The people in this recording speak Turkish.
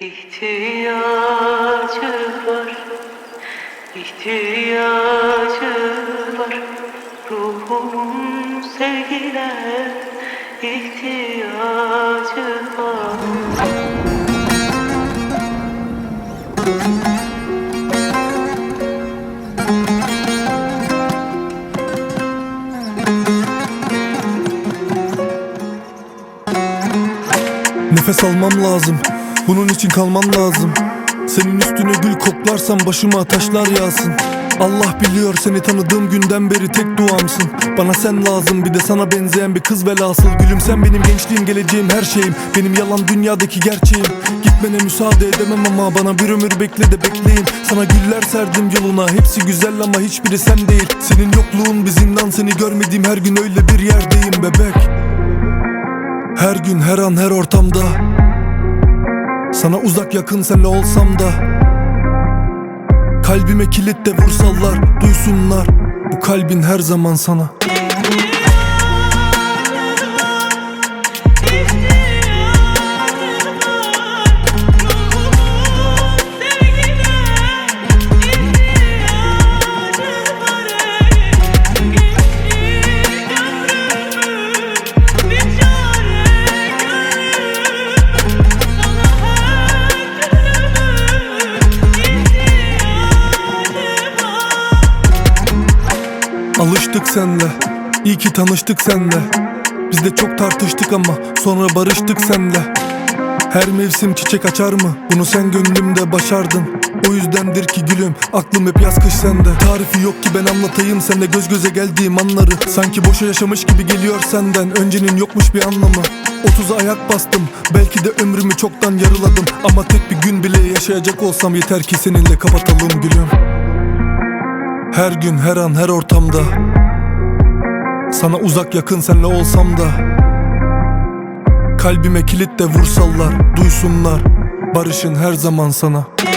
İhtiyacı var, ihtiyacı var. Ruhumun sevgine ihtiyacı var. Nefes almam lazım, bunun için kalmam lazım. Senin üstüne gül koklarsam başıma taşlar yağsın. Allah biliyor seni tanıdığım günden beri tek duamsın. Bana sen lazım, bir de sana benzeyen bir kız velhasıl. Gülüm sen benim gençliğim, geleceğim, her şeyim. Benim yalan dünyadaki gerçeğim. Gitmene müsaade edemem ama bana bir ömür bekle de bekleyeyim. Sana güller serdim yoluna, hepsi güzel ama hiçbiri sen değil. Senin yokluğun bir zindan, seni görmediğim her gün öyle bir yerdeyim bebek. Her gün, her an, her ortamda sana uzak yakın senle olsam da kalbime kilit de vursalar, duysunlar bu kalbin her zaman sana. Alıştık senle, iyi ki tanıştık senle. Biz de çok tartıştık ama sonra barıştık senle. Her mevsim çiçek açar mı? Bunu sen gönlümde başardın. O yüzdendir ki gülüm, aklım hep yaz kış sende. Tarifi yok ki ben anlatayım seninle göz göze geldiğim anları. Sanki boşa yaşamış gibi geliyor senden, öncenin yokmuş bir anlamı. 30'a ayak bastım, belki de ömrümü çoktan yarıladım. Ama tek bir gün bile yaşayacak olsam yeter ki seninle kapatalım gülüm. Her gün, her an, her ortamda sana uzak yakın senle olsam da kalbime kilit de vursalar, duysunlar barışın her zaman sana.